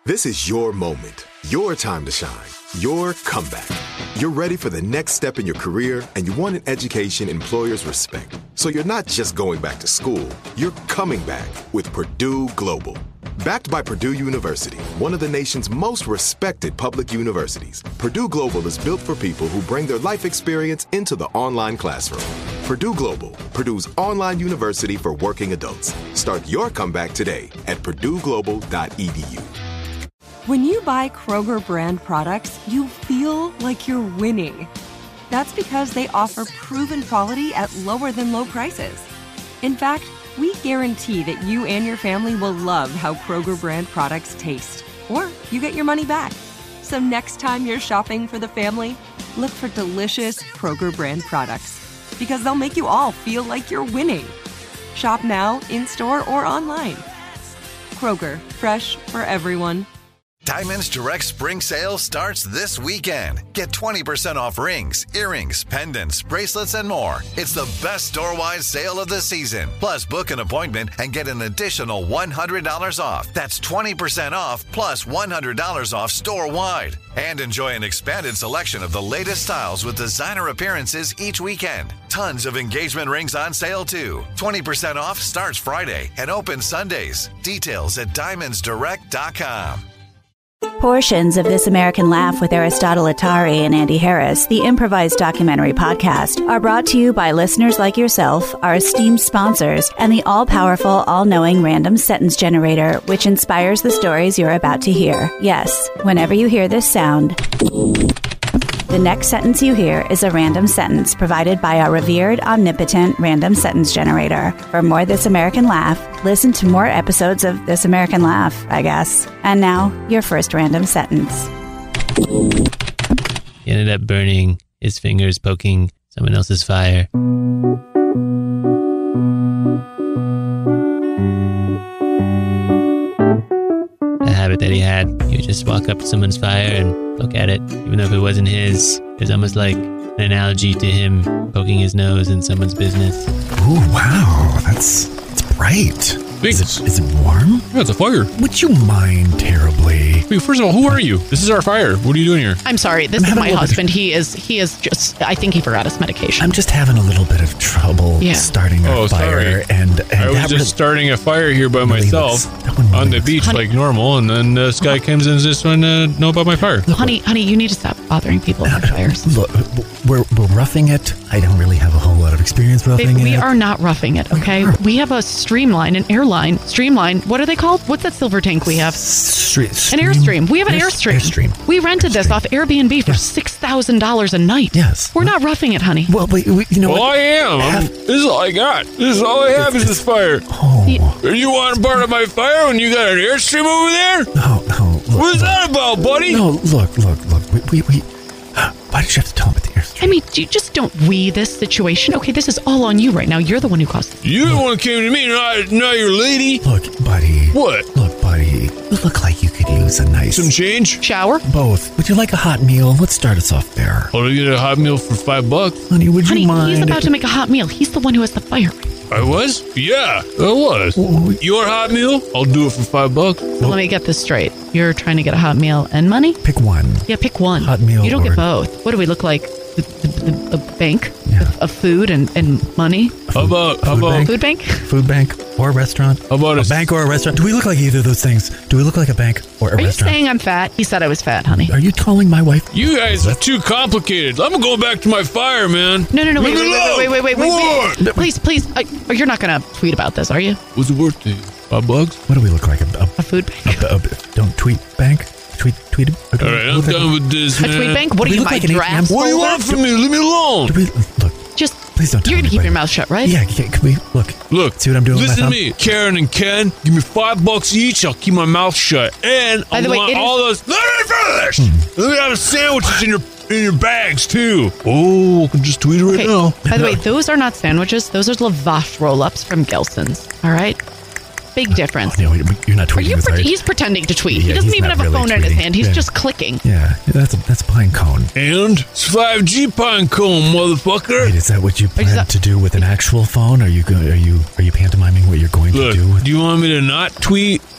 This is your moment, your time to shine, your comeback. You're ready for the next step in your career, and you want an education employers respect. So you're not just going back to school, you're coming back with Purdue Global. Backed by Purdue University, one of the nation's most respected public universities, Purdue Global is built for people who bring their life experience into the online classroom. Purdue Global, Purdue's online university for working adults. Start your comeback today at purdueglobal.edu. When you buy Kroger brand products, you feel like you're winning. That's because they offer proven quality at lower than low prices. In fact, we guarantee that you and your family will love how Kroger brand products taste, or you get your money back. So next time you're shopping for the family, look for delicious Kroger brand products, because they'll make you all feel like you're winning. Shop now, in-store, or online. Kroger, fresh for everyone. Diamonds Direct Spring Sale starts this weekend. Get 20% off rings, earrings, pendants, bracelets, and more. It's the best store-wide sale of the season. Plus, book an appointment and get an additional $100 off. That's 20% off plus $100 off store-wide. And enjoy an expanded selection of the latest styles with designer appearances each weekend. Tons of engagement rings on sale, too. 20% off starts Friday and opens Sundays. Details at diamondsdirect.com. Portions of This American Laugh with Aristotle Atari and Andy Harris, the improvised documentary podcast, are brought to you by listeners like yourself, our esteemed sponsors, and the all-powerful, all-knowing random sentence generator, which inspires the stories you're about to hear. Yes, whenever you hear this sound, the next sentence you hear is a random sentence provided by our revered, omnipotent random sentence generator. For more This American Laugh, listen to more episodes of This American Laugh, I guess. And now, your first random sentence. He ended up burning his fingers poking someone else's fire. A habit that he had. He would just walk up to someone's fire and poke at it, even though if it wasn't his. It was almost like an analogy to him poking his nose in someone's business. Oh, wow. That's bright. Is it warm? Yeah, it's a fire. Would you mind terribly? Wait, first of all, who are you? This is our fire. What are you doing here? I'm sorry. This is my husband. He is just, I think he forgot his medication. I'm just having a little bit of trouble starting a fire. And I was just starting a fire here by myself on the beach like normal, and then this guy comes in and just want to know about my fire. Look, honey, you need to stop bothering people about fires. Look, we're roughing it. I don't really have a whole lot of experience roughing it. We are not roughing it, okay? We have a Streamline, an airline. Streamline, what are they called? What's that silver tank we have? An Airstream. We have an Airstream. We rented this off Airbnb for $6,000 a night. Yes. We're not roughing it, honey. Well, you know what? I am. This is all I got. This is all I have is this fire. Oh. You want part of my fire when you got an Airstream over there? No. Look, What's that about, buddy? No, look. We why did you have to tell him about the Airstream? I mean, you just don't this situation. Okay, this is all on you right now. You're the one who caused it. You're the one who came to me, not your lady. Look, buddy. What? Look, buddy. You look like you could use a nice... Some change? Shower? Both. Would you like a hot meal? Let's start us off there. I'll get a hot meal for $5. Honey, would you mind? He's about to make a hot meal. He's the one who has the fire. I was? Yeah, I was. Your hot meal? I'll do it for $5. So let me get this straight. You're trying to get a hot meal and money? Pick one. Yeah, pick one. Hot meal. You don't get both. What do we look like? The bank of food and money? How about food bank? Food bank or a restaurant? How about a bank or a restaurant? Do we look like either of those things? Do we look like a bank or a restaurant? Are you saying I'm fat? He said I was fat, honey. Are you calling my wife? You guys are too complicated. I'm going back to my fire, man. No. Wait. Please. You're not going to tweet about this, are you? What's it worth to you? $5? What do we look like? A food bank? Don't tweet bank. Tweet it. All right, I'm done with this, man. A tweet bank? What do you my draft? What do you want from me? Leave me alone. Look. Just please don't. You're gonna keep your mouth shut, right? Yeah. Can we look? See what I'm doing? Listen to me, Karen and Ken. Give me $5 each. I'll keep my mouth shut. And I want all those. Let me finish. Let me have sandwiches in your bags too. Oh, I can just tweet it right now. By the way, those are not sandwiches. Those are Lavash roll-ups from Gelson's. All right. Big difference. Oh, no, you're not tweeting. He's pretending to tweet. Yeah, he doesn't even have a phone in his hand. He's just clicking. Yeah, that's pine cone. And it's 5G pine cone, motherfucker. Wait, is that what you plan to do with an actual phone? Are you pantomiming what you're going to do? Do you want me to not tweet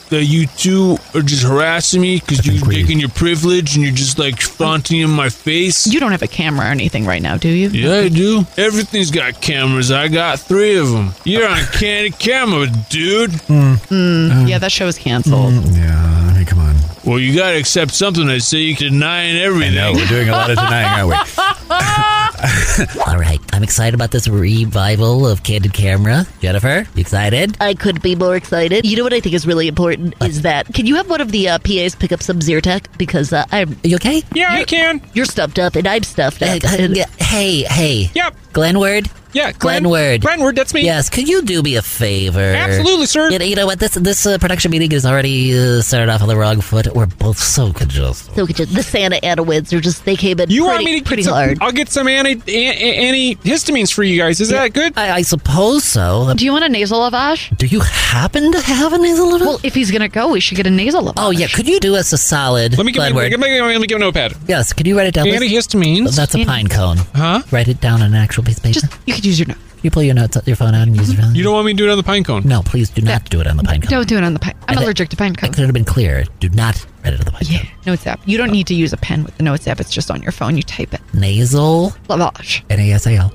that you two are just harassing me because you're taking your privilege and you're just like flaunting in my face? You don't have a camera or anything right now, do you? Yeah, I do. Everything's got cameras. I got 3 of them. You're on candid camera, dude. Yeah, that show is canceled. Yeah, I mean, come on. Well, you gotta accept something. I say you denying everything. I know, we're doing a lot of denying, aren't we? All right, I'm excited about this revival of Candid Camera. Jennifer, you excited? I couldn't be more excited. You know what I think is really important is that, can you have one of the PAs pick up some Zyrtec? Because I'm... You okay? Yeah, I can. You're stuffed up, and I'm stuffed up. Hey. Yep. Glenward? Yeah, Glenward. Glenward, that's me. Yes, could you do me a favor? Absolutely, sir. You know what? This production meeting is already started off on the wrong foot. We're both so congested. The Santa Ana winds are just, they came in Want me to pretty get hard. I'll get some antihistamines for you guys. Is that good? I suppose so. Do you want a nasal lavage? Do you happen to have a nasal lavage? Well, if he's going to go, we should get a nasal lavage. Oh, yeah. Could you do us a solid? Let me give a notepad. Yes. Could you write it down? Antihistamines. That's a pine cone. Huh? Write it down on an actual piece of paper. You could use your note. You pull your phone out and use your phone. You don't want me to do it on the pine cone? No, please do not do it on the pine cone. Don't do it on the pine. I'm allergic to pine cones. I could have been clear. Do not write it on the pine cone. Notes app. You don't need to use a pen with the Notes app. It's just on your phone. You type it. Nasal lavage. NASAL.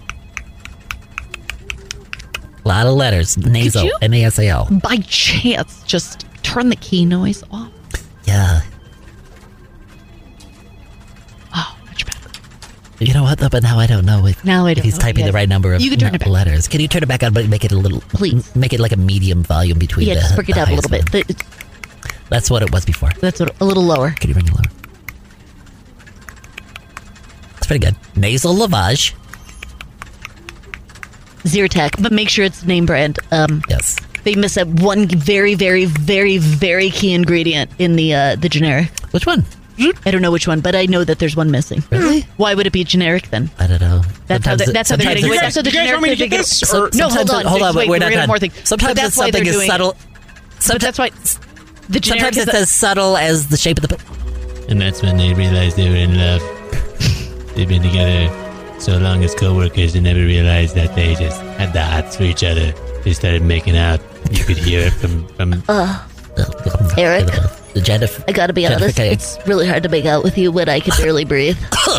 A lot of letters. Nasal. NASAL. By chance, just turn the key noise off. Yeah. Oh, much better. You know what, though? But now I don't know if he's typing the right number of letters. Can you turn it back on, but make it a little... Please. Make it like a medium volume between the... Yeah, just bring it down a little bit. That's what it was before. That's a little lower. Can you bring it lower? That's pretty good. Nasal lavage. Zyrtec, but make sure it's name brand. Yes. They miss out one very, very, very, very key ingredient in the generic. Which one? I don't know which one, but I know that there's one missing. Really? Why would it be generic then? I don't know. That's how they're getting. That's how the generic. Want me to get this? No, hold on. We're not done. More thing. Sometimes something is subtle. But that's why the generic sometimes it's as subtle as the shape of the. And that's when they realized they were in love. They've been together so long as co-workers, they never realized that they just had the hots for each other. They started making out. You could hear it from Eric. Jennifer. I gotta be honest, it's really hard to make out with you when I can barely breathe.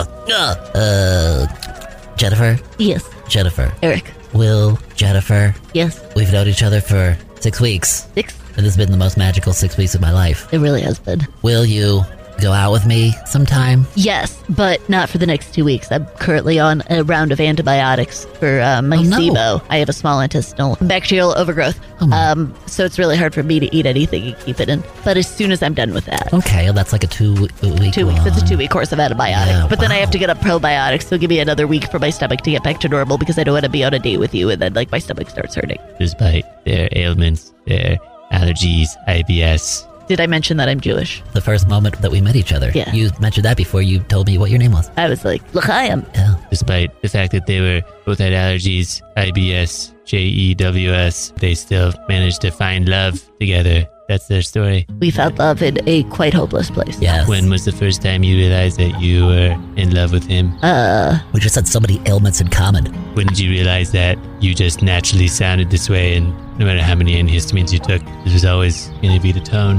Jennifer? Yes. Jennifer. Eric. Will, Jennifer. Yes. We've known each other for 6 weeks. 6? And this has been the most magical 6 weeks of my life. It really has been. Will you go out with me sometime? Yes, but not for the next 2 weeks. I'm currently on a round of antibiotics for my SIBO. I have a small intestinal bacterial overgrowth. So it's really hard for me to eat anything and keep it in. But as soon as I'm done with that. Okay, well, that's like a 2 week 2 weeks. It's a 2 week course of antibiotics. Yeah, but then I have to get up probiotics. So give me another week for my stomach to get back to normal because I don't want to be on a date with you and then my stomach starts hurting. Despite their ailments, their allergies, IBS. Did I mention that I'm Jewish? The first moment that we met each other. Yeah. You mentioned that before you told me what your name was. I was like, L'chaim. Yeah. Despite the fact that they were both had allergies, IBS, JEWS, they still managed to find love together. That's their story. We found love in a quite hopeless place. Yes. When was the first time you realized that you were in love with him? We just had so many ailments in common. When did you realize that you just naturally sounded this way and no matter how many antihistamines you took, this was always going to be the tone?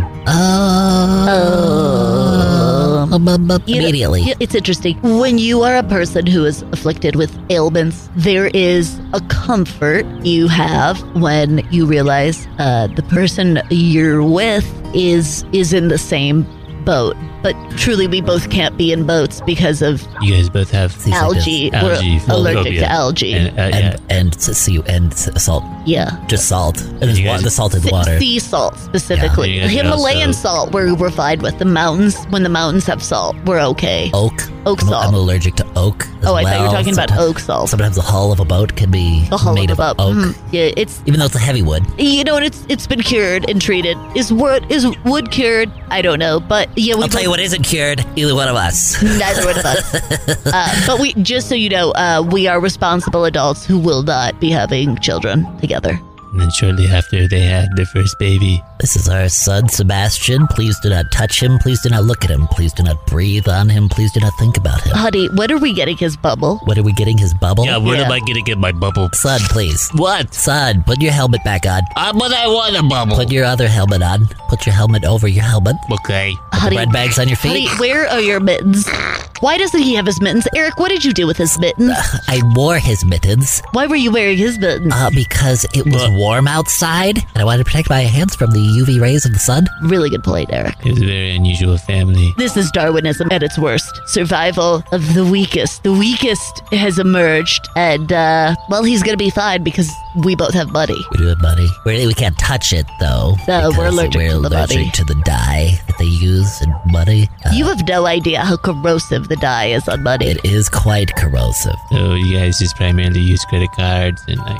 Immediately. It's interesting. When you are a person who is afflicted with ailments, there is a comfort you have when you realize the person you're with is in the same boat. But truly, we both can't be in boats because of you guys both have algae. We're allergic to algae. And salt. Yeah. Just salt. And the salt in the water. Sea salt, specifically. Yeah. Himalayan salt, we're fine with. The mountains, when the mountains have salt, we're okay. Oak salt. I'm allergic to oak. I thought you were talking about oak salt. Sometimes the hull of a boat can be made of oak. Yeah, even though it's a heavy wood. You know, and it's been cured and treated. Is wood cured? I don't know, but yeah, I'll tell you what isn't cured. Either one of us. Neither one of us. But we, just so you know, we are responsible adults who will not be having children together. And then shortly after, they had their first baby. This is our son, Sebastian. Please do not touch him. Please do not look at him. Please do not breathe on him. Please do not think about him. Honey, when are we getting his bubble? When are we getting his bubble? Yeah, when am I going to get my bubble? Son, please. What? Son, put your helmet back on. But I want a bubble. Put your other helmet on. Put your helmet over your helmet. Okay. Put the red bags on your feet. Honey, where are your mittens? Why doesn't he have his mittens? Eric, what did you do with his mittens? I wore his mittens. Why were you wearing his mittens? Because it was warm outside, and I wanted to protect my hands from the UV rays of the sun. Really good point, Eric. It was a very unusual family. This is Darwinism at its worst. Survival of the weakest. The weakest has emerged, and, he's gonna be fine because we both have money. We do have money. We can't touch it, though. No, we're allergic to the money. to the dye that they use in money. You have no idea how corrosive the dye is on money. It is quite corrosive. So you guys just primarily use credit cards and like...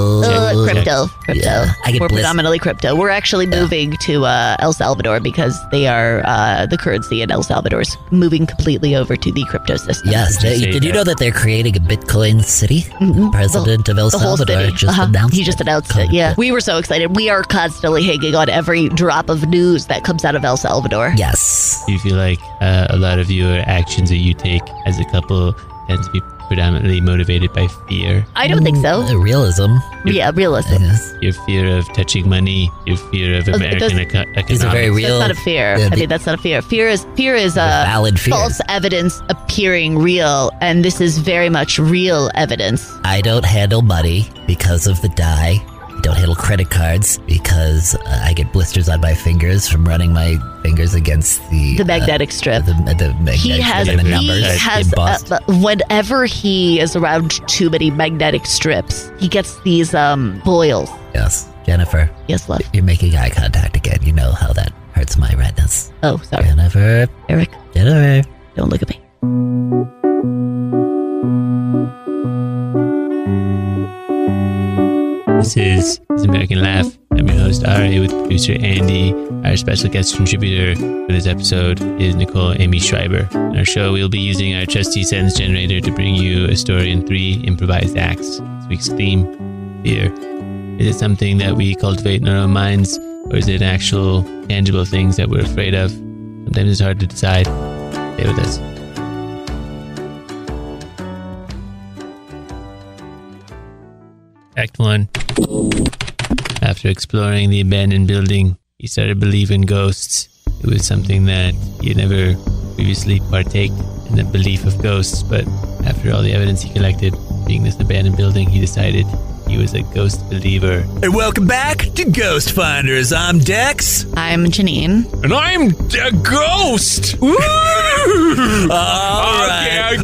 Crypto. Yeah, We're predominantly crypto. We're actually moving to El Salvador because they are the currency in El Salvador is moving completely over to the crypto system. Yes. Did you know that they're creating a Bitcoin city? Mm-hmm. The president of El Salvador just announced He just announced it, yeah. We were so excited. We are constantly hanging on every drop of news that comes out of El Salvador. Yes. Do you feel like a lot of your actions that you take as a couple tend to be predominantly motivated by fear? I don't think so. Realism. Yeah, realism. Your fear of touching money, your fear of American economics. These are very real. That's not a fear. Yeah, that's not a fear. Fear is valid fear. False evidence appearing real, and this is very much real evidence. I don't handle money because of the dye. I don't handle credit cards because I get blisters on my fingers from running my fingers against the magnetic strip. The magnetic strip and the numbers. Whenever he is around too many magnetic strips, he gets these boils. Yes. Jennifer. Yes, love. You're making eye contact again. You know how that hurts my retinas. Oh, sorry. Jennifer. Eric. Jennifer. Don't look at me. This is American Laugh. I'm your host, Ari, with producer Andy. Our special guest contributor for this episode is Nicole Amy Schreiber. In our show, we'll be using our trusty sentence generator to bring you a story in 3 improvised acts. This week's theme, fear. Is it something that we cultivate in our own minds, or is it actual, tangible things that we're afraid of? Sometimes it's hard to decide. Stay with us. Act 1. After exploring the abandoned building, he started believing in ghosts. It was something that he had never previously partaked in, the belief of ghosts, but after all the evidence he collected, being this abandoned building, he decided he was a ghost believer. And welcome back to Ghost Finders. I'm Dex. I'm Janine. And I'm a ghost. All right.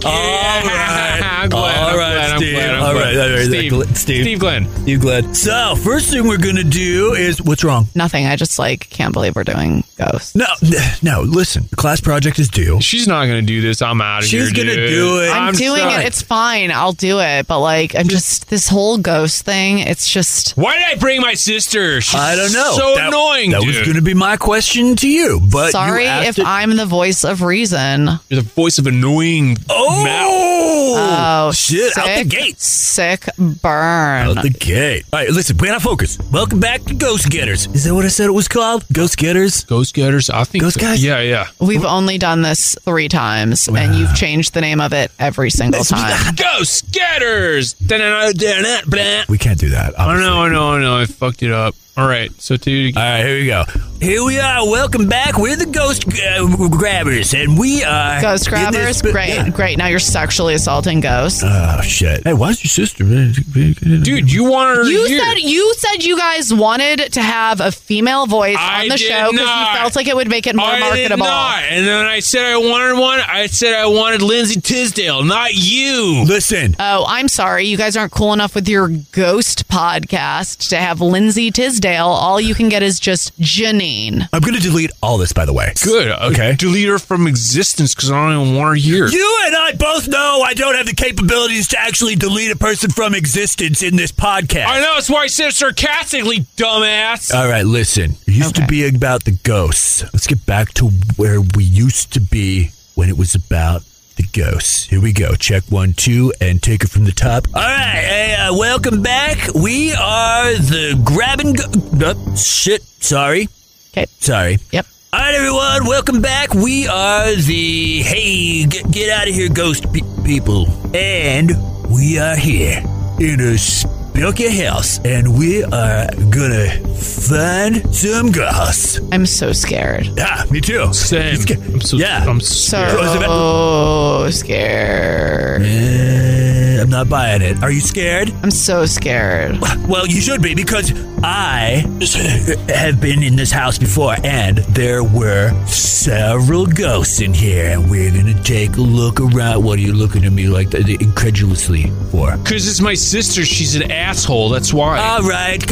Steve Glenn. So, first thing we're going to do is, what's wrong? Nothing. I just can't believe we're doing ghosts. No, listen. The class project is due. She's not going to do this. I'm out of here, She's going to do it. I'm doing it. It's fine. I'll do it. But I'm just, this whole ghost thing, it's just... Why did I bring my sister? I don't know. So annoying, That was going to be my question to you, but sorry if I'm the voice of reason. You're the voice of annoying mouth. Oh, shit. Sick, out the gate. Sick burn. Out the gate. All right, listen, plan on focus. Welcome back to Ghost Getters. Is that what I said it was called? Ghost Getters? Ghost Getters? I think Ghost Guys? Yeah. We've only done this 3 times, and you've changed the name of it every single time. Ghost Getters! We can't do that. I know. I fucked it up. All right, so all right, here we go. Here we are. Welcome back. We're the Ghost Grabbers, and we are... Ghost Grabbers? Great. Now you're sexually assaulting ghosts. Oh, shit. Hey, why's your sister? Dude, you want her You said you guys wanted to have a female voice on the show because you felt like it would make it more marketable. I did not. And then I said I wanted one. I said I wanted Lindsay Tisdale, not you. Listen. Oh, I'm sorry. You guys aren't cool enough with your ghost podcast to have Lindsay Tisdale. All you can get is just Janine. I'm going to delete all this, by the way. Good. Okay. Delete her from existence because I don't even want her here. You and I both know I don't have the capabilities to actually delete a person from existence in this podcast. I know. That's why I said it sarcastically, dumbass. All right, listen. It used to be about the ghosts. Let's get back to where we used to be when it was about the ghosts. Here we go. Check 1, 2, and take it from the top. All right, welcome back. We are the Sorry. Okay. Sorry. Yep. All right, everyone, welcome back. We are the get out of here, ghost people. And we are here in a spooky house, and we are gonna find some ghosts. I'm so scared. Yeah, me too. Same. I'm so scared. I'm not buying it. Are you scared? I'm so scared. Well, you should be, because I have been in this house before, and there were several ghosts in here, and we're gonna take a look around. What are you looking at me like that incredulously for? Because it's my sister. She's an asshole. That's why. All right.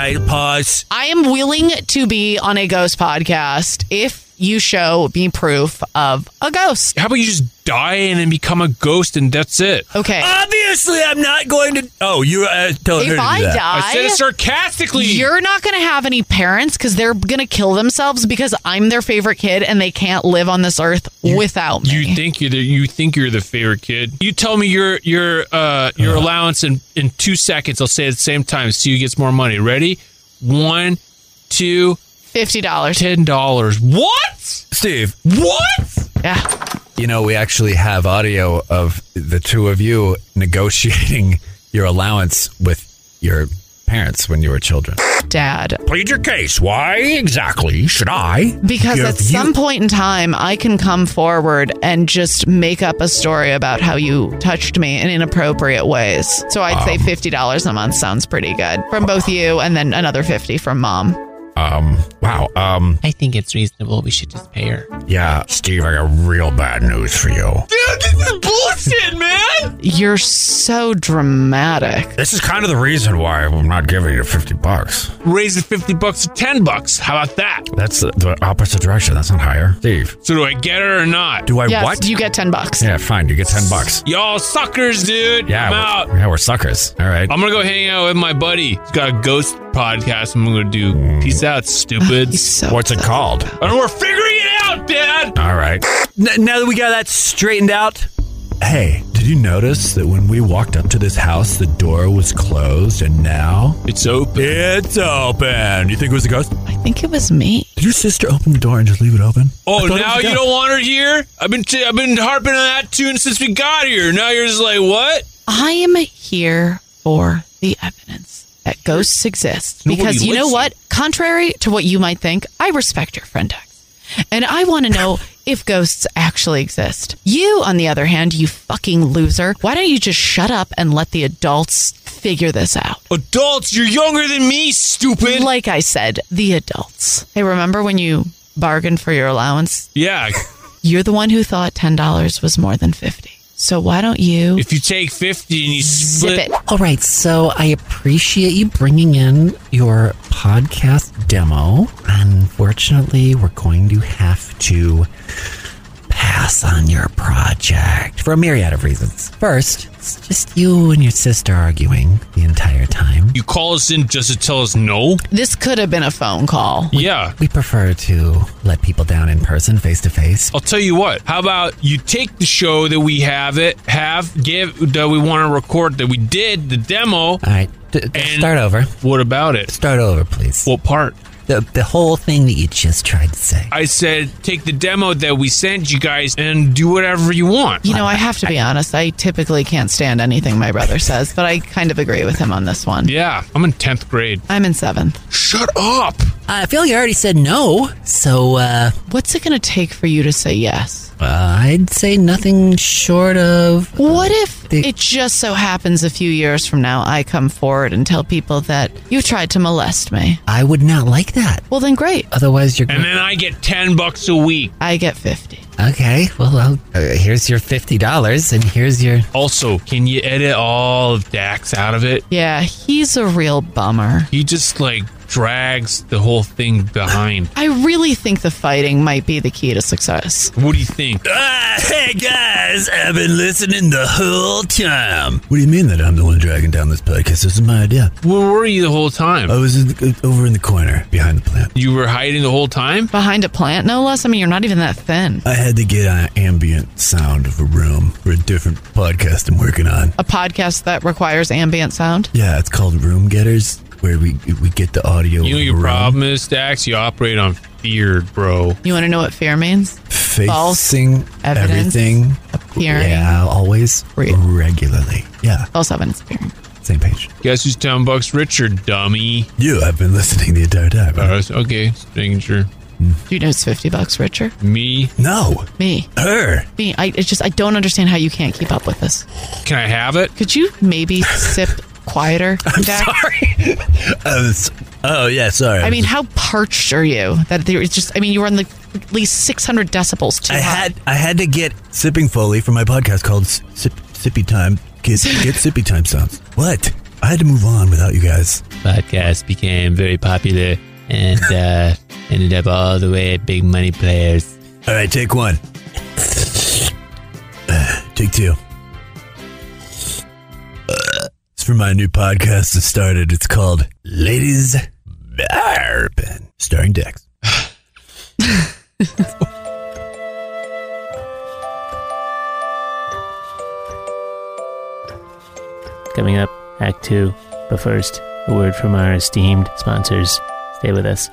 Pause. I am willing to be on a ghost podcast if you show me proof of a ghost. How about you just die and then become a ghost and that's it? Okay. Obviously, I'm not going to. Oh, you're telling her to do that. If I die, I said it sarcastically. You're not going to have any parents because they're going to kill themselves because I'm their favorite kid and they can't live on this earth without me. You think you're the favorite kid. You tell me your allowance in 2 seconds. I'll say it at the same time. See who gets more money. Ready? 1, 2. $50. $10. What? Steve. What? Yeah. You know, we actually have audio of the two of you negotiating your allowance with your parents when you were children. Dad. Plead your case. Why exactly should I? Because at some point in time, I can come forward and just make up a story about how you touched me in inappropriate ways. So I'd say $50 a month sounds pretty good. From both you and then another $50 from Mom. Wow. I think it's reasonable. We should just pay her. Yeah, Steve, I got real bad news for you. Dude, this is bullshit, man. You're so dramatic. This is kind of the reason why I'm not giving you $50. Raise the $50 to $10. How about that? That's the opposite direction. That's not higher. Steve. So do I get her or not? Do I yes, what? You get $10. Yeah, fine. You get $10. Y'all suckers, dude. Yeah, I'm out. Yeah, we're suckers. All right. I'm gonna go hang out with my buddy. He's got a ghost podcast. I'm gonna do. Peace out, stupid. What's it called? And we're figuring it out, Dad. All right. Now that we got that straightened out, Hey, did you notice that when we walked up to this house, the door was closed and now it's open? It's open. You think it was a ghost? I think it was me. Did your sister open the door and just leave it open? Oh, now you don't want her here? I've been harping on that tune since we got here. Now you're just like, what? I am here for the evidence that ghosts exist. Because you know what? Contrary to what you might think, I respect your friend X. And I want to know if ghosts actually exist. You, on the other hand, you fucking loser, why don't you just shut up and let the adults figure this out? Adults? You're younger than me, stupid! Like I said, the adults. Hey, remember when you bargained for your allowance? Yeah. You're the one who thought $10 was more than $50. So why don't you... If you take 50 and you split... Zip it. All right, so I appreciate you bringing in your podcast demo. Unfortunately, we're going to have to pass on your project for a myriad of reasons. First, it's just you and your sister arguing the entire time. You call us in just to tell us no? This could have been a phone call. Yeah. We prefer to let people down in person, face to face. I'll tell you what. How about you take the show that we that we want to record, that we did, the demo. All right, start over. What about it? Start over, please. What part? The whole thing that you just tried to say. I said, take the demo that we sent you guys and do whatever you want. You know, I have to be honest. I typically can't stand anything my brother says, but I kind of agree with him on this one. Yeah, I'm in 10th grade. I'm in 7th. Shut up! I feel like you already said no, so, what's it going to take for you to say yes? I'd say nothing short of... What if it just so happens a few years from now I come forward and tell people that you tried to molest me? I would not like that. Well, then great. Otherwise, you're... And then I get $10 a week. I get 50. Okay, well, here's your $50, and here's your... Also, can you edit all of Dax out of it? Yeah, he's a real bummer. He just, drags the whole thing behind. I really think the fighting might be the key to success. What do you think? Hey guys, I've been listening the whole time. What do you mean that I'm the one dragging down this podcast? This is my idea. Where were you the whole time? I was over in the corner behind the plant. You were hiding the whole time? Behind a plant, no less? I mean, you're not even that thin. I had to get an ambient sound of a room for a different podcast I'm working on. A podcast that requires ambient sound? Yeah, it's called Room Getters, where we get the audio. You know what your problem is, Stax? You operate on fear, bro. You want to know what fear means? Facing evidence, everything. Appearing. Yeah, always. Regularly. Yeah. False evidence appearing. Same page. Guess who's 10 bucks richer, dummy? You. I've been listening the entire time. Okay, just making sure. Do you know it's $50 richer? Me? No. Me. Her. Me. I don't understand how you can't keep up with this. Can I have it? Could you maybe sip quieter? I'm sorry. Oh, yeah, sorry. I mean, how parched are you? That there is just, I mean, you were on like at least 600 decibels too high. I had to get sipping Foley for my podcast called Sippy Time. Get Sippy Time sounds. What? I had to move on without you guys. Podcast became very popular and ended up all the way at Big Money Players. All right, take one. Take two. It's for my new podcast that started. It's called Ladies Bourbon, starring Dex. Coming up, Act 2. But first, a word from our esteemed sponsors. Stay with us.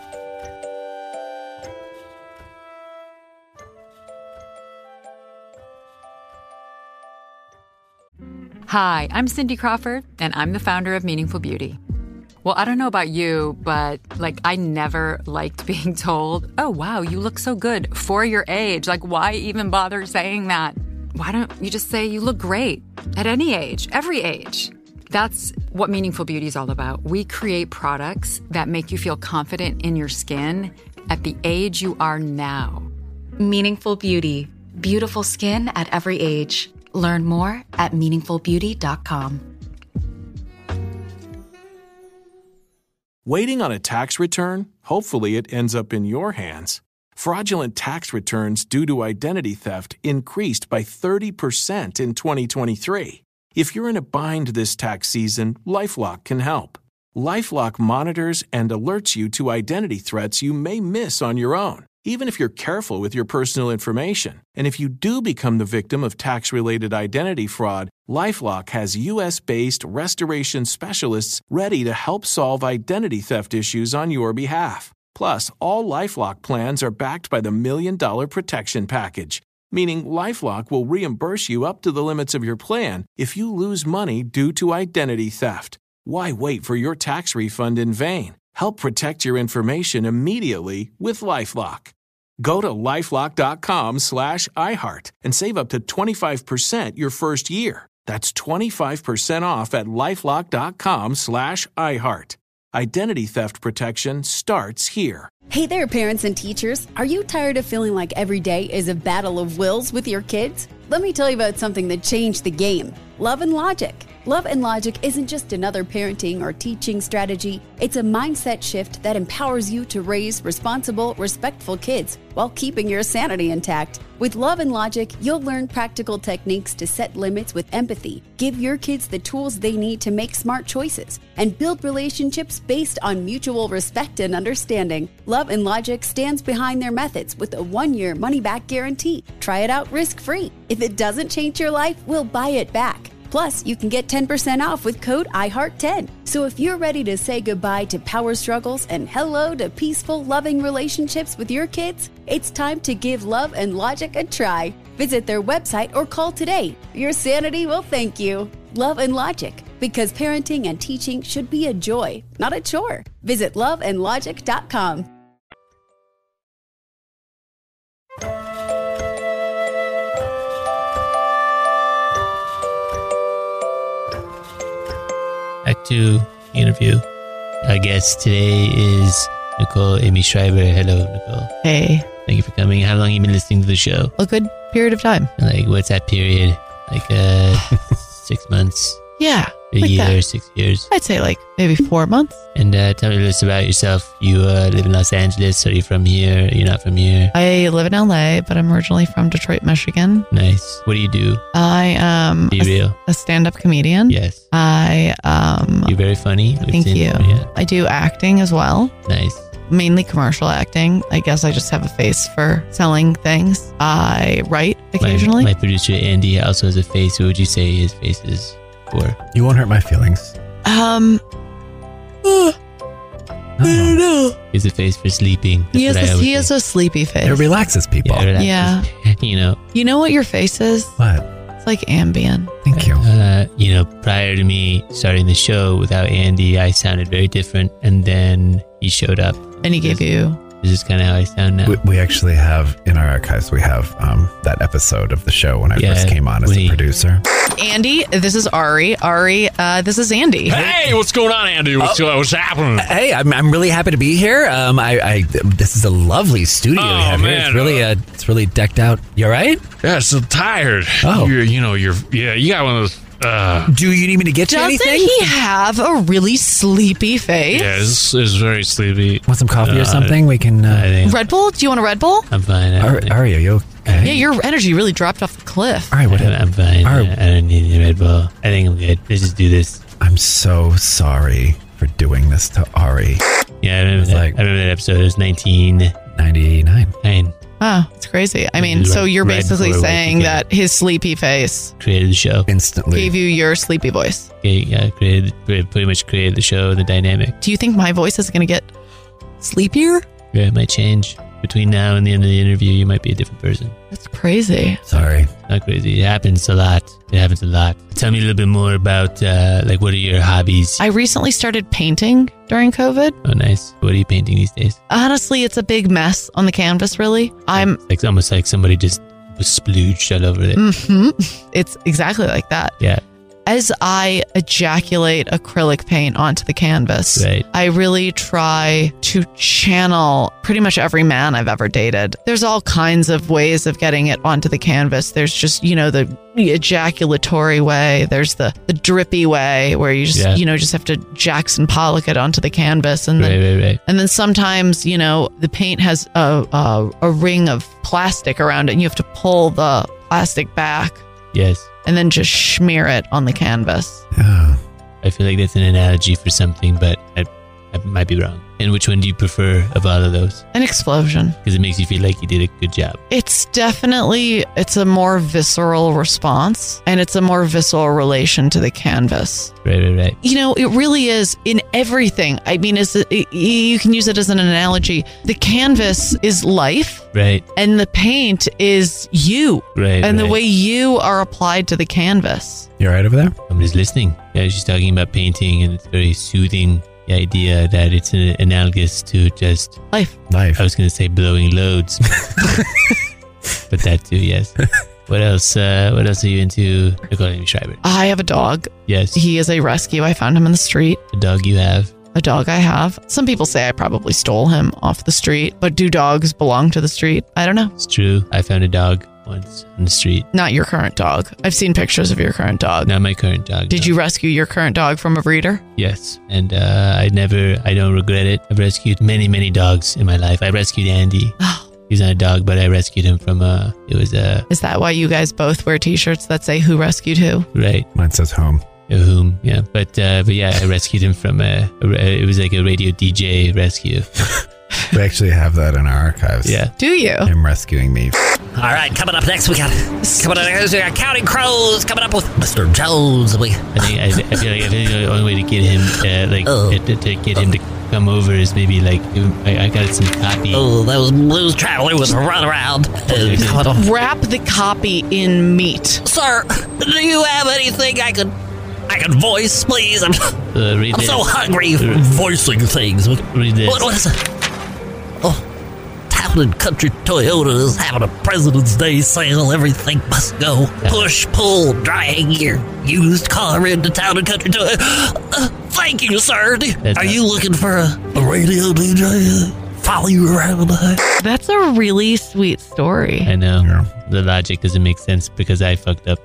Hi, I'm Cindy Crawford, and I'm the founder of Meaningful Beauty. Well, I don't know about you, but, I never liked being told, oh, wow, you look so good for your age. Why even bother saying that? Why don't you just say you look great at any age, every age? That's what Meaningful Beauty is all about. We create products that make you feel confident in your skin at the age you are now. Meaningful Beauty. Beautiful skin at every age. Learn more at meaningfulbeauty.com. Waiting on a tax return? Hopefully it ends up in your hands. Fraudulent tax returns due to identity theft increased by 30% in 2023. If you're in a bind this tax season, LifeLock can help. LifeLock monitors and alerts you to identity threats you may miss on your own, even if you're careful with your personal information. And if you do become the victim of tax-related identity fraud, LifeLock has U.S.-based restoration specialists ready to help solve identity theft issues on your behalf. Plus, all LifeLock plans are backed by the $1 Million Protection Package, meaning LifeLock will reimburse you up to the limits of your plan if you lose money due to identity theft. Why wait for your tax refund in vain? Help protect your information immediately with LifeLock. Go to LifeLock.com/iHeart and save up to 25% your first year. That's 25% off at LifeLock.com/iHeart. Identity theft protection starts here. Hey there, parents and teachers. Are you tired of feeling like every day is a battle of wills with your kids? Let me tell you about something that changed the game. Love and Logic. Love and Logic isn't just another parenting or teaching strategy. It's a mindset shift that empowers you to raise responsible, respectful kids while keeping your sanity intact. With Love and Logic, you'll learn practical techniques to set limits with empathy, give your kids the tools they need to make smart choices, and build relationships based on mutual respect and understanding. Love and Logic stands behind their methods with a 1-year money-back guarantee. Try it out risk-free. If it doesn't change your life, we'll buy it back. Plus, you can get 10% off with code IHEART10. So if you're ready to say goodbye to power struggles and hello to peaceful, loving relationships with your kids, it's time to give Love and Logic a try. Visit their website or call today. Your sanity will thank you. Love and Logic, because parenting and teaching should be a joy, not a chore. Visit loveandlogic.com. Act 2 interview. Our guest today is Nicole Amy Schreiber. Hello, Nicole. Hey. Thank you for coming. How long have you been listening to the show? A good period of time. What's that period? 6 months? Yeah. A Like year, that. 6 years. I'd say like maybe 4 months. And tell me us about yourself. You live in Los Angeles. Are you from here? Are you not from here? I live in LA, but I'm originally from Detroit, Michigan. Nice. What do you do? I am Be real. a stand-up comedian. Yes. You're very funny. Thank you. Yeah. I do acting as well. Nice. Mainly commercial acting. I guess I just have a face for selling things. I write occasionally. My producer Andy also has a face. What would you say his face is for? You won't hurt my feelings. I don't know. Is a face for sleeping. He has a sleepy face. It relaxes people. Yeah. You know. You know what your face is? What? It's like Ambien. Thank you. Prior to me starting the show without Andy, I sounded very different. And then he showed up. And he gave you... This is kind of how I sound now. We actually have, in our archives, we have that episode of the show when I first came on as a producer. Andy, this is Ari. Ari, this is Andy. Hey, what's going on, Andy? What's happening? Hey, I'm really happy to be here. This is a lovely studio we have here. Man, It's really decked out. You all right? Yeah, so tired. Oh. You got one of those. Do you need me to get you Doesn't anything? he have a really sleepy face? Yeah, it's very sleepy. Want some coffee or something? We can. Red Bull? Do you want a Red Bull? I'm fine. Ari, are you okay? Yeah, your energy really dropped off the cliff. All right, I'm fine. I don't need any Red Bull. I think I'm good. Let's just do this. I'm so sorry for doing this to Ari. Yeah, I remember that episode. It was 1999. Oh, it's crazy. I mean, so you're basically saying that his sleepy face created the show instantly. Gave you your sleepy voice. Yeah, pretty much created the show, the dynamic. Do you think my voice is going to get sleepier? Yeah, it might change. Between now and the end of the interview, you might be a different person. That's crazy. Sorry. Not crazy. It happens a lot. Tell me a little bit more about, what are your hobbies? I recently started painting during COVID. Oh, nice. What are you painting these days? Honestly, it's a big mess on the canvas, really. It's almost like somebody just was splooged all over it. Mm-hmm. It's exactly like that. Yeah. As I ejaculate acrylic paint onto the canvas, I really try to channel pretty much every man I've ever dated. There's all kinds of ways of getting it onto the canvas. There's just, the ejaculatory way. There's the drippy way where you just, just have to Jackson Pollock it onto the canvas. And then, and then sometimes, the paint has a ring of plastic around it and you have to pull the plastic back. Yes. And then just smear it on the canvas. Yeah. I feel like that's an analogy for something, but I might be wrong. And which one do you prefer of all of those? An explosion. Because it makes you feel like you did a good job. It's a more visceral response, and it's a more visceral relation to the canvas. Right. It really is in everything. I mean, you can use it as an analogy. The canvas is life. Right. And the paint is you. Right. And the way you are applied to the canvas. You all right over there? I'm just listening. Yeah, she's talking about painting, and it's very soothing. The idea that it's analogous to just life. I was going to say blowing loads, but that too, yes. What else? What else are you into? According to Schreiber, I have a dog. Yes, he is a rescue. I found him in the street. A dog you have? A dog I have. Some people say I probably stole him off the street, but do dogs belong to the street? I don't know. It's true. I found a dog once on the street. Not your current dog. I've seen pictures of your current dog. Not my current dog. Did you rescue your current dog from a breeder? Yes. And I don't regret it. I've rescued many, many dogs in my life. I rescued Andy. He's not a dog, but I rescued him from Is that why you guys both wear t-shirts that say who rescued who? Right. Mine says home. Whom, yeah. But yeah, I rescued him from it was like a radio DJ rescue. We actually have that in our archives. Yeah. Do you? Him rescuing me. All right, coming up next, we got Counting Crows coming up with Mr. Jones. I feel like the only way to get him, to get him to come over is maybe like I got some copy. Oh, those blues travelers run around. Wrap the copy in meat, sir. Do you have anything I could voice, please? I'm so hungry for voicing things. Read this. What is it? Oh, Town and Country Toyota is having a President's Day sale. Everything must go. Push, pull, drag your used car into Town and Country Toyota. Thank you, sir. Are you looking for a radio DJ? Follow you around? That's a really sweet story. I know. Yeah. The logic doesn't make sense because I fucked up, but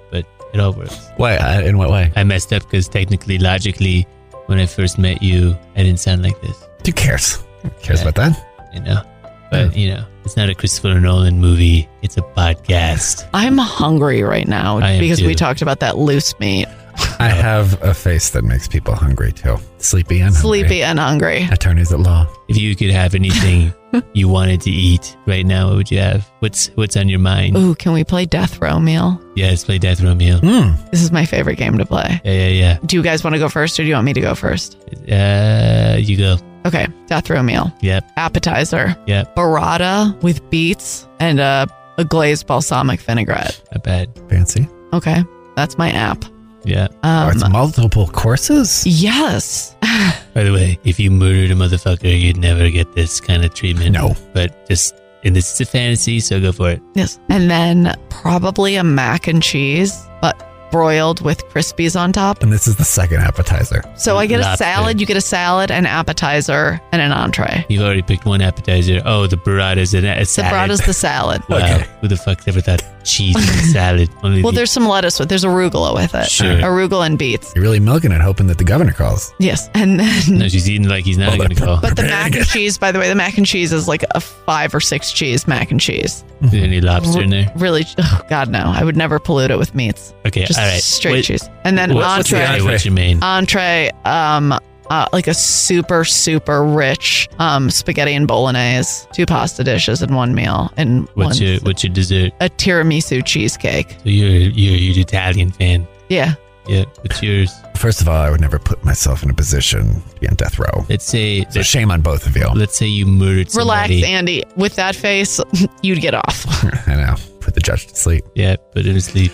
It all works. Why? In what way? I messed up because technically, logically, when I first met you, I didn't sound like this. Who cares? Who cares about that? I know. But, it's not a Christopher Nolan movie. It's a podcast. I'm hungry right now because we talked about that loose meat. I have a face that makes people hungry, too. Sleepy and hungry. Attorneys at law. If you could have anything you wanted to eat right now, what would you have? What's on your mind? Ooh, can we play Death Row Meal? Yeah, let's play Death Row Meal. This is my favorite game to play. Yeah. Do you guys want to go first or do you want me to go first? You go. Okay, Death Row Meal. Yep. Appetizer. Yep. Burrata with beets and a glazed balsamic vinaigrette. Not bad. Fancy. Okay, that's my app. Yeah. It's multiple courses? Yes. By the way, if you murdered a motherfucker, you'd never get this kind of treatment. No. But this is a fantasy, so go for it. Yes. And then probably a mac and cheese, but broiled with Crispies on top. And this is the second appetizer. So I get a salad, you get a salad, an appetizer, and an entree. You've already picked one appetizer. Oh, the burrata's a salad. The burrata's the salad. Wow. Okay. Who the fuck ever thought cheese in a salad? Well, there's some lettuce there's arugula with it. Sure. Arugula and beets. You're really milking it, hoping that the governor calls. Yes. And then... No, she's eating like he's not going to call. But the mac and cheese, by the way, the mac and cheese is like a 5 or 6 cheese mac and cheese. Is there any lobster in there? Really? Oh, God, no. I would never pollute it with meats. Okay, just all right. Straight cheese. And then entree. What's your main? Entree, like a super, super rich spaghetti and bolognese, 2 pasta dishes in one meal. And what's your dessert? A tiramisu cheesecake. So you're an Italian fan. Yeah. Yeah. What's yours? First of all, I would never put myself in a position to be on death row. Let's say... So shame on both of you. Let's say you murdered somebody. Relax, Andy. With that face, you'd get off. I know. Put the judge to sleep. Yeah, put him to sleep.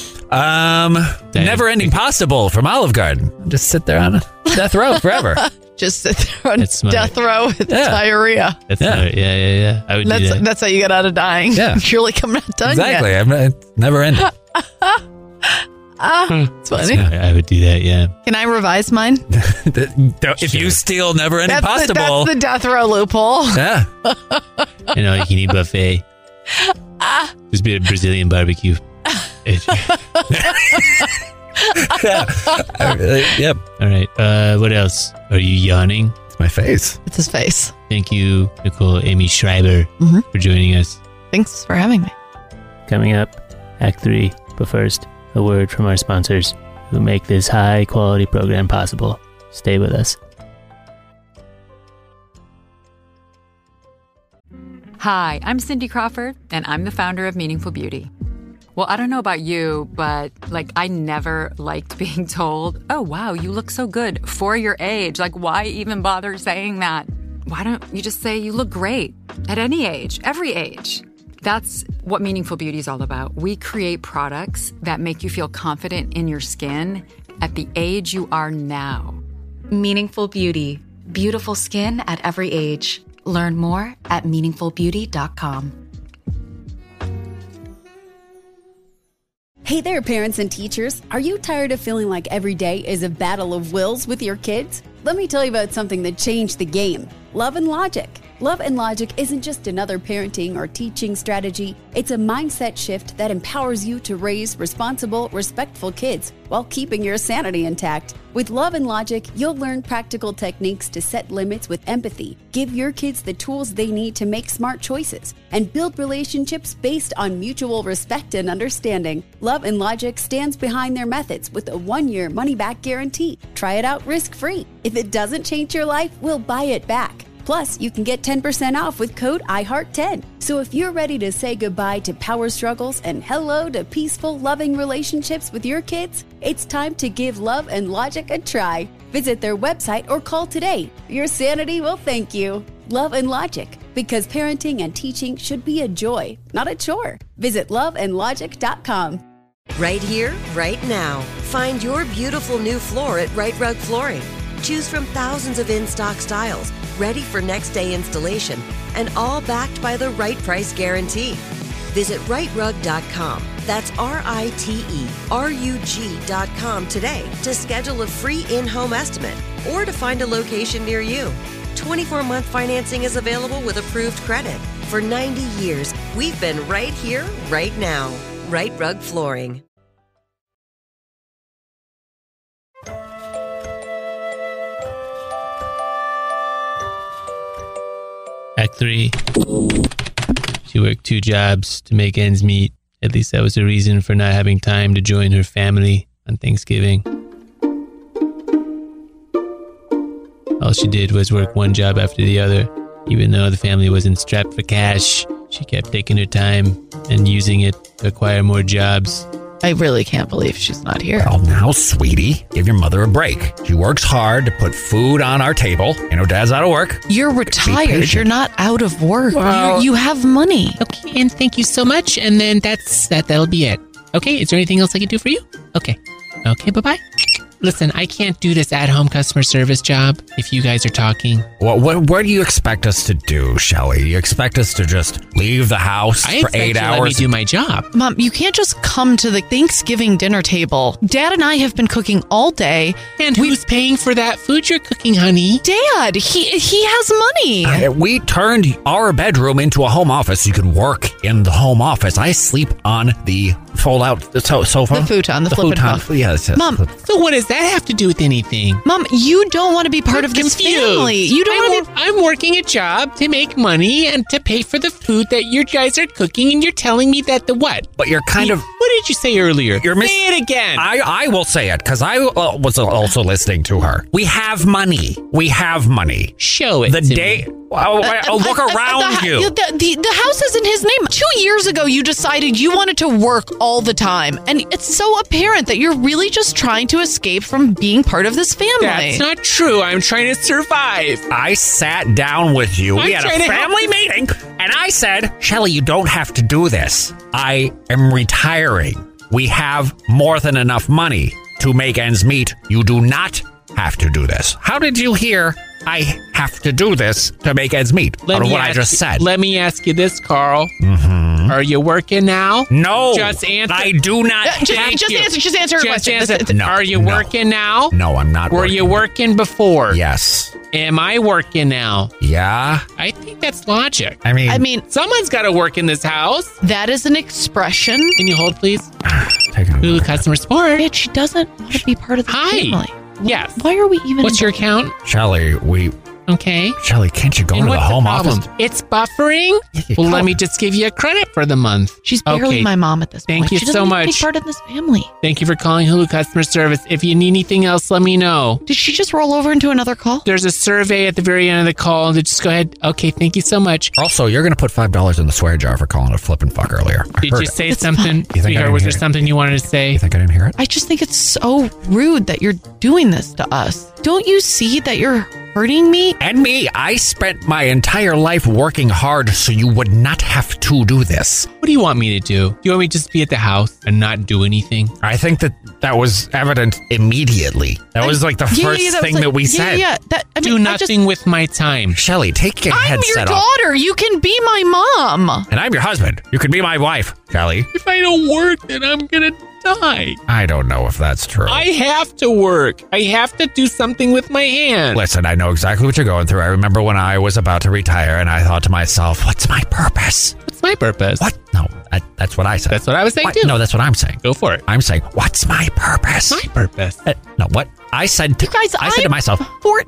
Never-ending pasta bowl from Olive Garden. Just sit there on a death row forever. Just sit there on death row with diarrhea. That's smart. Yeah. I would do that. That's how you get out of dying. Yeah. You're like, I'm not done exactly. yet. It's never-ending. It's funny. I would do that, yeah. Can I revise mine? If you steal never-ending pasta bowl. That's the death row loophole. Yeah. You can eat buffet. Just be a Brazilian barbecue. Yep. All right. What else? Are you yawning? It's my face. It's his face. Thank you, Nicole Amy Schreiber, for joining us. Thanks for having me. Coming up, Act 3. But first, a word from our sponsors who make this high-quality program possible. Stay with us. Hi, I'm Cindy Crawford, and I'm the founder of Meaningful Beauty. Well, I don't know about you, but I never liked being told, oh, wow, you look so good for your age. Why even bother saying that? Why don't you just say you look great at any age, every age? That's what Meaningful Beauty is all about. We create products that make you feel confident in your skin at the age you are now. Meaningful Beauty. Beautiful skin at every age. Learn more at meaningfulbeauty.com. Hey there, parents and teachers. Are you tired of feeling like every day is a battle of wills with your kids? Let me tell you about something that changed the game. Love and Logic. Love and Logic isn't just another parenting or teaching strategy. It's a mindset shift that empowers you to raise responsible, respectful kids while keeping your sanity intact. With Love and Logic, you'll learn practical techniques to set limits with empathy, give your kids the tools they need to make smart choices, and build relationships based on mutual respect and understanding. Love and Logic stands behind their methods with a 1-year money-back guarantee. Try it out risk-free. If it doesn't change your life, we'll buy it back. Plus, you can get 10% off with code IHEART10. So if you're ready to say goodbye to power struggles and hello to peaceful, loving relationships with your kids, it's time to give Love and Logic a try. Visit their website or call today. Your sanity will thank you. Love and Logic, because parenting and teaching should be a joy, not a chore. Visit loveandlogic.com. Right here, right now. Find your beautiful new floor at Right Rug Flooring. Choose from thousands of in-stock styles, ready for next day installation, and all backed by the right price guarantee. Visit rightrug.com. That's RITERUG.com today to schedule a free in-home estimate or to find a location near you. 24-month financing is available with approved credit. For 90 years, we've been right here, right now. Right Rug Flooring. 3. She worked 2 jobs to make ends meet. At least that was a reason for not having time to join her family on Thanksgiving. All she did was work one job after the other. Even though the family wasn't strapped for cash, she kept taking her time and using it to acquire more jobs. I really can't believe she's not here. Well, now, sweetie, give your mother a break. She works hard to put food on our table. You know, Dad's out of work. You're retired. You're not out of work. Well, you have money. Okay, and thank you so much. And then that'll be it. Okay, is there anything else I can do for you? Okay, bye-bye. Listen, I can't do this at-home customer service job if you guys are talking. What do you expect us to do, Shelly? You expect us to just leave the house for 8 hours? Let me do my job. Mom, you can't just come to the Thanksgiving dinner table. Dad and I have been cooking all day. And who's paying for that food you're cooking, honey? Dad, he has money. We turned our bedroom into a home office. You can work in the home office. I sleep on the fold-out sofa. The futon, the flip and puff. Yes. Mom, so what does that have to do with anything? Mom, you don't want to be part of this family. You don't I'm working a job to make money and to pay for the food that you guys are cooking, and you're telling me that the what? But you're kind of... What did you say earlier? Say it again. I will say it, because I was also listening to her. We have money. Show it to me. Look around you. The house is in his name. 2 years ago, you decided you wanted to work all the time. And it's so apparent that you're really just trying to escape from being part of this family. That's not true. I'm trying to survive. I sat down with you. We had a family meeting. And I said, Shelly, you don't have to do this. I am retiring. We have more than enough money to make ends meet. You do not have to do this. How did you hear I have to do this to make ends meet? I just said. Let me ask you this, Carl. Mm-hmm. Are you working now? No. Just answer. I do not. Just answer her question. No, Are you working now? No, I'm not. Were you working before? Yes. Am I working now? Yeah. I think that's logic. I mean, someone's got to work in this house. That is an expression. Can you hold, please? Take it. Hulu customer support. Bitch, she doesn't want to be part of the family. Yes. Why are we even... What's your account? Shelly, Okay. Shelly, can't you go to the home office? It's buffering? Well, let me just give you a credit for the month. She's barely my mom at this point. Thank you so much. She's part of this family. Thank you for calling Hulu customer service. If you need anything else, let me know. Did she just roll over into another call? There's a survey at the very end of the call. Just go ahead. Okay, thank you so much. Also, you're going to put $5 in the swear jar for calling a flippin' fuck earlier. Did you say something? Sweetheart, was there something you wanted to say? You think I didn't hear it? I just think it's so rude that you're doing this to us. Don't you see that you're hurting me? And me. I spent my entire life working hard so you would not have to do this. What do you want me to do? Do you want me to just be at the house and not do anything? I think that was evident immediately. That was like the first thing that we said. Do nothing with my time. Shelly, take your headset off. I'm your daughter. You can be my mom. And I'm your husband. You can be my wife, Shelly. If I don't work, then I'm going to die. I don't know if that's true. I have to work. I have to do something with my hands. Listen, I know exactly what you're going through. I remember when I was about to retire and I thought to myself, what's my purpose? What's my purpose? What? No, that's what I said. That's what I was saying too. No, that's what I'm saying. Go for it. I'm saying, what's my purpose? My purpose. No, what? I said to, I said to myself,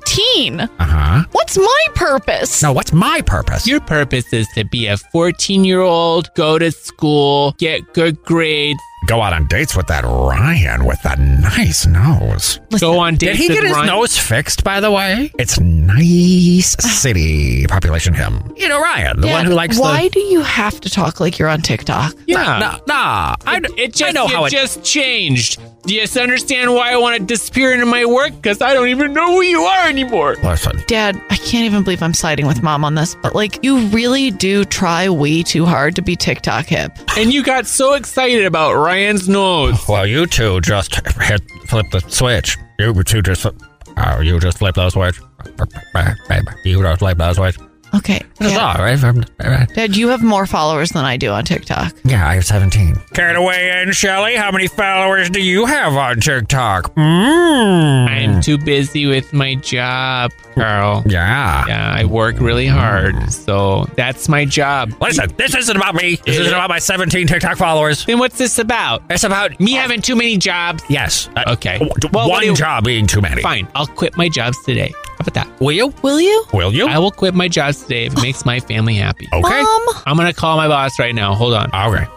14. Uh-huh. What's my purpose? No, what's my purpose? Your purpose is to be a 14-year-old, go to school, get good grades. Go out on dates with that Ryan with that nice nose. Listen, go on dates. Did he get his nose fixed, by the way? It's Nice City population him. You know, Ryan, the one who likes Why do you have to talk like you're on TikTok? Yeah. Nah. It just changed. Do you understand why I want to disappear into my work? Because I don't even know who you are anymore. Listen. Dad, I can't even believe I'm siding with Mom on this, but you really do try way too hard to be TikTok hip. And you got so excited about Ryan's nose. Well, you two just flip the switch. You two just flip the switch. You just flip the switch. Okay. Dad, you have more followers than I do on TikTok. Yeah, I have 17. Care to weigh in, Shelly? How many followers do you have on TikTok? I'm too busy with my job, Carl. Yeah. Yeah, I work really hard, so that's my job. Listen, this isn't about me. This isn't about my 17 TikTok followers. Then what's this about? It's about me having too many jobs. Yes. Okay. One job being too many. Fine. I'll quit my jobs today. How about that? Will you? Will you? Will you? I will quit my job today if it makes my family happy. Okay. Mom? I'm going to call my boss right now. Hold on. Okay.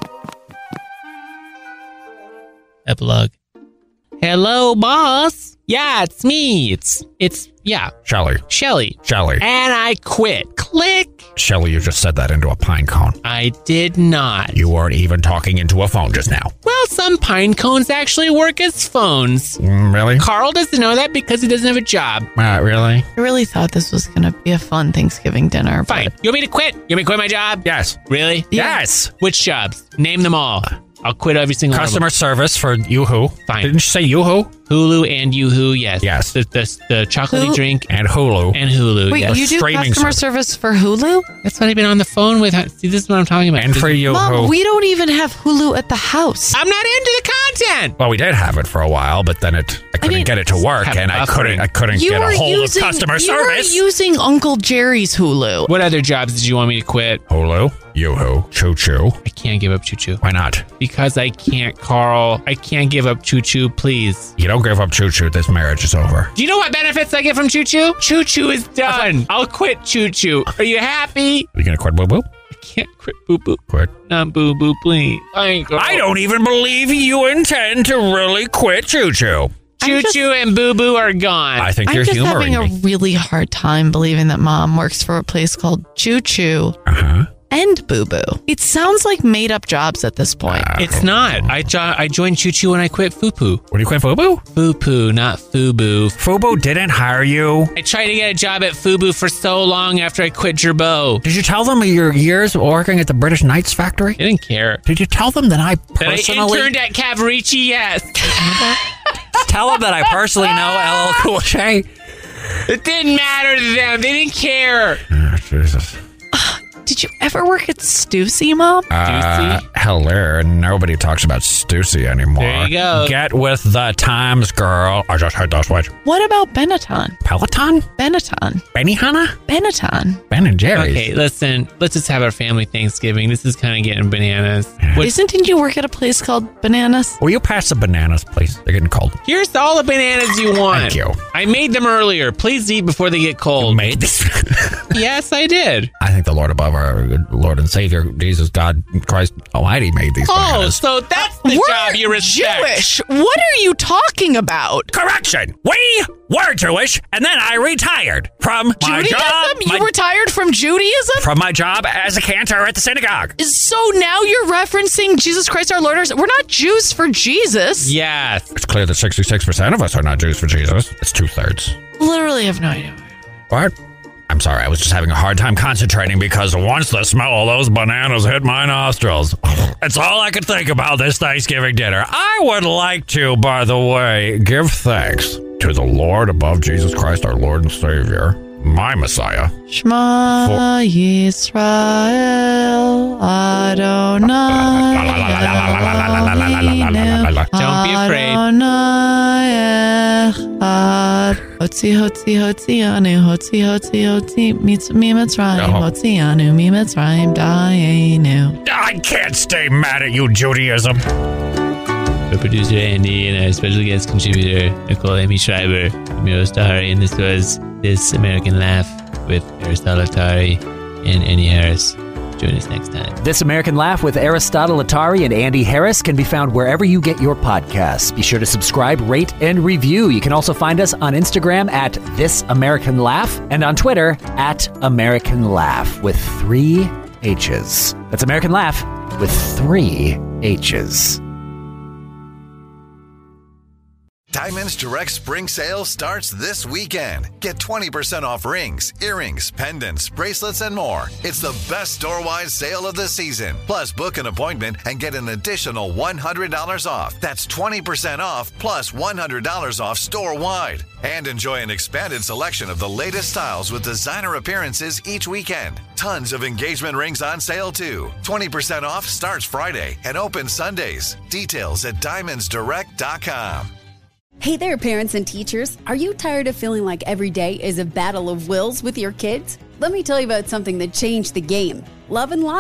Epilogue. Hello, boss. Yeah, it's me. Yeah. Shelly. Shelly. Shelly. And I quit. Click. Shelly, you just said that into a pine cone. I did not. You weren't even talking into a phone just now. Well, some pine cones actually work as phones. Really? Carl doesn't know that because he doesn't have a job. Really? I really thought this was going to be a fun Thanksgiving dinner. Fine. You want me to quit? You want me to quit my job? Yes. Really? Yes. Which jobs? Name them all. I'll quit every single one. Customer service for Yoo-Hoo. Fine. Didn't you say Yoo-Hoo? Hulu and Yoo-Hoo, yes. Yes. The chocolatey drink. And Hulu. And Hulu, Wait, yes. you do customer service for Hulu? That's what I've been on the phone with. See, this is what I'm talking about. And for Yoo-Hoo. Mom, we don't even have Hulu at the house. I'm not into the content. Well, we did have it for a while, but then I couldn't get it to work, and I couldn't get a hold of customer service. You were using Uncle Jerry's Hulu. What other jobs did you want me to quit? Hulu, Yoo-Hoo, Choo Choo. I can't give up Choo Choo. Why not? Because I can't, Carl. I can't give up Choo Choo, please. You don't give up Choo Choo. This marriage is over. Do you know what benefits I get from Choo Choo? Choo Choo is done. I'll quit Choo Choo. Are you happy? Are you going to quit Boo Boo? I can't quit Boo Boo. Quit. Not Boo Boo, please. I don't even believe you intend to really quit Choo Choo. Choo Choo and Boo Boo are gone. I think you're humoring me. I'm just having a really hard time believing that Mom works for a place called Choo Choo. And Boo Boo. It sounds like made up jobs at this point. It's not. I joined Choo Choo when I quit Fupu. When you quit Fubu? Fupu, not Fubu. Fubu didn't hire you? I tried to get a job at Fubu for so long after I quit Gerbeau. Did you tell them your years working at the British Knights factory? I didn't care. Did you tell them that I personally... That I interned at Cavaricci, yes. Tell them that I personally know LL Cool J? It didn't matter to them. They didn't care. Oh, Jesus. Did you ever work at Stussy, Mom? Hello. Nobody talks about Stussy anymore. There you go. Get with the times, girl. I just heard those words. What about Benetton? Peloton? Benetton. Benihana? Benetton. Ben and Jerry's. Okay, listen. Let's just have our family Thanksgiving. This is kind of getting bananas. Didn't you work at a place called Bananas? Will you pass the bananas, please? They're getting cold. Here's all the bananas you want. Thank you. I made them earlier. Please eat before they get cold. You made this? Yes, I did. I think the Lord above our Lord and Savior, Jesus, God, Christ Almighty made these bananas. So that's the job you respect. Jewish. What are you talking about? Correction. We were Jewish, and then I retired from my Judaism? job. You retired from Judaism? From my job as a cantor at the synagogue. So now you're referencing Jesus Christ our Lord. We're not Jews for Jesus. Yes. It's clear that 66% of us are not Jews for Jesus. It's 2/3. Literally have no idea. What? I'm sorry, I was just having a hard time concentrating because once the smell of those bananas hit my nostrils, it's all I could think about this Thanksgiving dinner. I would like to, by the way, give thanks to the Lord above Jesus Christ, our Lord and Savior, my Messiah. Shema Yisrael Adonai. Don't be afraid. Hotzi, hotzi, hotzi, anu, hotzi, hotzi, hotzi, mi Mitzrayim, hotzi, anu, mi Mitzrayim, dayenu. I can't stay mad at you, Judaism. Our producer Andy and our special guest contributor Nicole Amy Schreiber, Miro Stahari, and this was This American Laugh with Aristotle Atari and Andy Harris. Join us next time. This American Laugh with Aristotle Atari and Andy Harris can be found wherever you get your podcasts. Be sure to subscribe, rate, and review. You can also find us on Instagram at This American Laugh and on Twitter at American Laugh with 3 H's. That's American Laugh with 3 H's. Diamonds Direct Spring Sale starts this weekend. Get 20% off rings, earrings, pendants, bracelets, and more. It's the best store-wide sale of the season. Plus, book an appointment and get an additional $100 off. That's 20% off plus $100 off store-wide. And enjoy an expanded selection of the latest styles with designer appearances each weekend. Tons of engagement rings on sale, too. 20% off starts Friday and opens Sundays. Details at diamondsdirect.com. Hey there, parents and teachers. Are you tired of feeling like every day is a battle of wills with your kids? Let me tell you about something that changed the game. Love and Logic.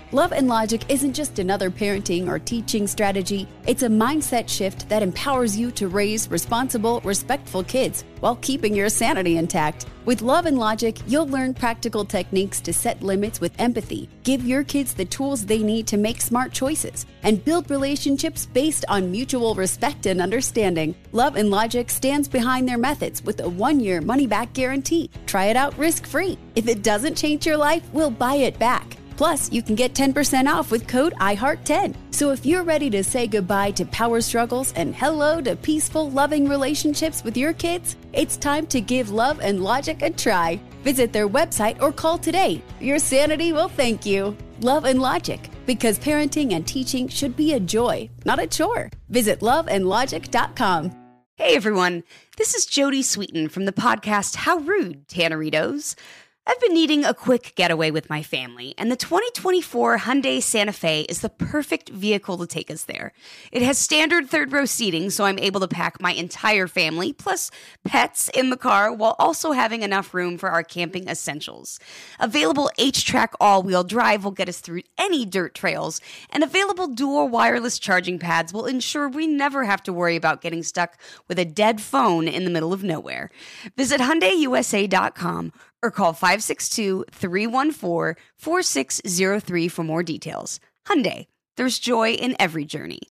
Love and Logic isn't just another parenting or teaching strategy. It's a mindset shift that empowers you to raise responsible, respectful kids while keeping your sanity intact. With Love and Logic, you'll learn practical techniques to set limits with empathy, give your kids the tools they need to make smart choices, and build relationships based on mutual respect and understanding. Love and Logic stands behind their methods with a 1-year money-back guarantee. Try it out risk-free. If it doesn't change your life, we'll buy it back. Plus, you can get 10% off with code IHEART10. So if you're ready to say goodbye to power struggles and hello to peaceful, loving relationships with your kids, it's time to give Love and Logic a try. Visit their website or call today. Your sanity will thank you. Love and Logic, because parenting and teaching should be a joy, not a chore. Visit loveandlogic.com. Hey everyone, this is Jodie Sweetin from the podcast How Rude, Tanneritos. I've been needing a quick getaway with my family, and the 2024 Hyundai Santa Fe is the perfect vehicle to take us there. It has standard third-row seating, so I'm able to pack my entire family, plus pets, in the car, while also having enough room for our camping essentials. Available H-Track all-wheel drive will get us through any dirt trails, and available dual wireless charging pads will ensure we never have to worry about getting stuck with a dead phone in the middle of nowhere. Visit HyundaiUSA.com or call 562-314-4603 for more details. Hyundai, there's joy in every journey.